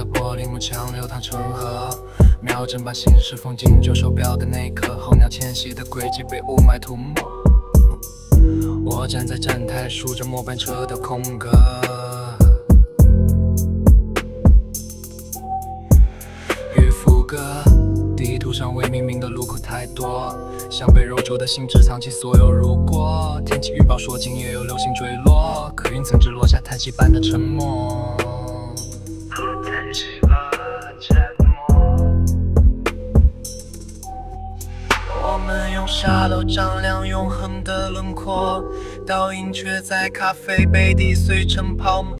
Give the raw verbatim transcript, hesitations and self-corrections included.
的玻璃幕墙流淌成河，秒针把心事缝进旧手表的那一刻，候鸟迁徙的轨迹被雾霾涂抹。我站在站台数着末班车的空格，与副歌地图上未命名的路口太多，像被揉皱的心只藏起所有如果。天气预报说今夜有流星坠落，可云层只落下叹息般的沉默，叹息和沉默。我们用沙漏丈量永恒的轮廓，倒影却在咖啡杯底碎成泡沫。